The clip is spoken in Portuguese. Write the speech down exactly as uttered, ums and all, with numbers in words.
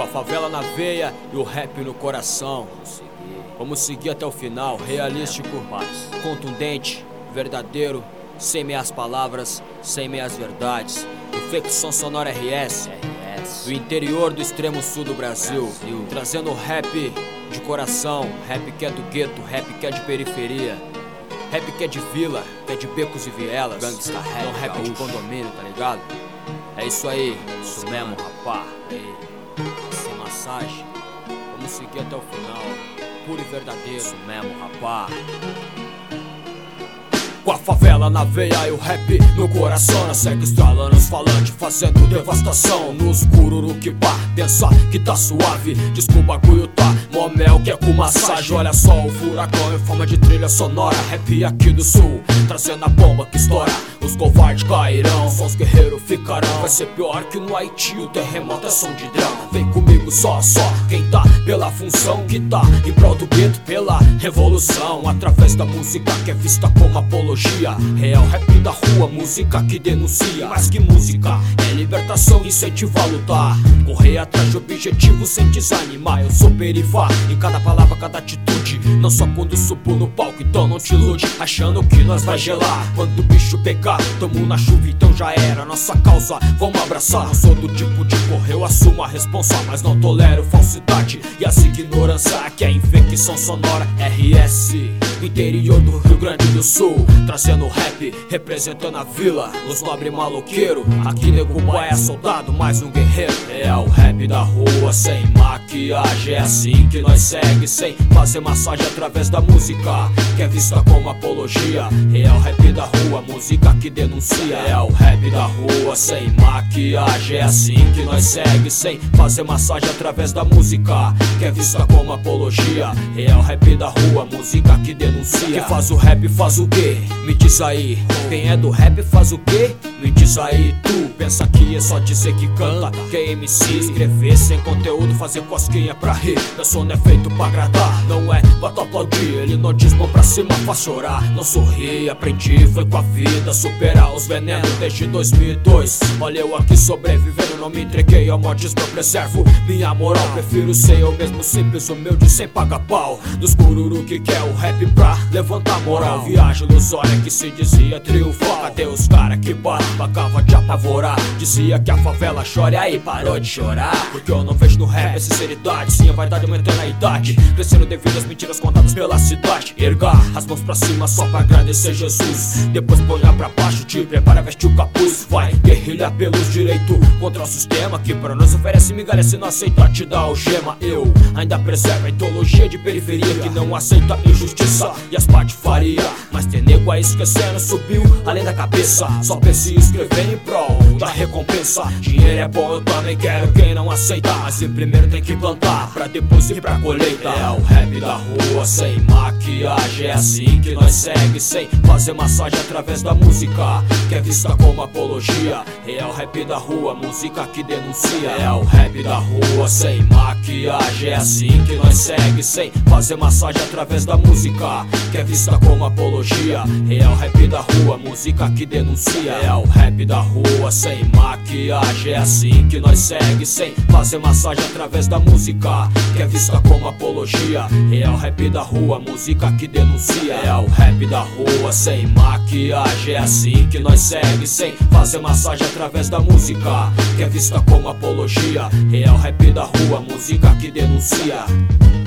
Com a favela na veia e o rap no coração. Vamos seguir até o final, realístico, contundente, verdadeiro, sem meias palavras, sem meias verdades. Infecção Sonora R S, do interior do extremo sul do Brasil, Brasil. Trazendo rap de coração, rap que é do gueto, rap que é de periferia, rap que é de vila, que é de becos e vielas, gangsta rap, não rap de condomínio, tá ligado? É isso aí, isso mesmo, rapá. Aí, sem massagem, vamos seguir até o final, puro e verdadeiro, isso mesmo, rapá. Com a favela na veia e o rap no coração, na segue estralando os falantes, fazendo devastação nos cururu que pá, pensa que tá suave, diz que o bagulho tá mó mel que é com massagem. Olha só o furacão em forma de trilha sonora, rap aqui do sul, trazendo a bomba que estoura. Os covardes cairão, só os guerreiros ficarão. Vai ser pior que no Haiti, o terremoto é som de drão. Vem comigo só, só quem tá pela função, que tá em prol do gueto, pela revolução. Através da música que é vista como apologia, real rap da rua, música que denuncia. Mais que música, é libertação, incentiva a lutar, correr atrás de objetivos sem desanimar. Eu sou perifá, em cada palavra, cada atitude, não só quando subo no palco, então não te ilude achando que nós vai gelar. Quando o bicho pegar, tamo na chuva, então já era nossa causa, vamos abraçar. Não sou do tipo de correr, eu assumo a responsa, mas não tolero falsidade e as ignorância, que é infecção sonora R S, do interior do Rio Grande do Sul, trazendo rap, representando a vila, os nobre maloqueiro. Aqui nego boy é soldado, mais um guerreiro. É o rap da rua, sem maquiagem, é assim que nós segue, sem fazer massagem através da música, que é vista como apologia. É o rap da rua, música que denuncia. É o rap da rua, sem maquiagem, é assim que nós segue, sem fazer massagem através da música, que é vista como apologia. É o rap da rua, música que denuncia. Quem faz o rap faz o quê? Me diz aí. Quem é do rap faz o quê? Me diz aí. Tu pensa que é só dizer que canta, que é M C, escrever sem conteúdo, fazer cosquinha pra rir. Meu som não é feito pra agradar, não é pra tu aplaudir. Ele não diz mão pra cima, faz chorar. Não sorri, aprendi, foi com a vida superar os venenos desde dois mil e dois. Olha eu aqui sobrevivendo, não me entreguei ao modismo, eu preservo minha moral. Prefiro ser eu mesmo, simples, humilde, sem pagar pau. Dos cururu que quer o rap pra levantar moral. Viagem ilusória que se dizia triunfar, cadê os cara que bacava de apavorar? Dizia que a favela chora e aí parou de chorar, porque eu não vejo no rap a sinceridade, sim a vaidade aumentando a idade, crescendo devido às mentiras contadas pela cidade. Erga as mãos pra cima só pra agradecer Jesus, depois ponha pra baixo, te prepara, veste o capuz. Vai guerrilha pelos direitos contra o sistema, que pra nós oferece migalha, se não aceita te dá algema. Eu ainda preservo a ideologia de periferia, que não aceita injustiça e as patifaria. Mas tem nego aí esquecendo, subiu além da cabeça, só pensa em escrever em prol da recompensa. Dinheiro é bom, eu também quero, quem não aceita, mas primeiro tem que plantar, pra depois ir pra colheita. É o rap da rua, sem maquiagem, é assim que nós segue, sem fazer massagem através da música, que é vista como apologia. É o rap da rua, música que denuncia. É o rap da rua, sem maquiagem, é assim que nós segue, sem fazer massagem através da música, que é vista como apologia. É o rap da rua, música que denuncia. É o rap da rua, sem maquiagem, é assim que nós segue, sem fazer massagem através da música, que é vista como apologia. É o rap da rua, música que denuncia. É o rap da rua, sem maquiagem, é assim que nós segue, sem fazer massagem através da música, que é vista como apologia. É o rap da rua, música que denuncia.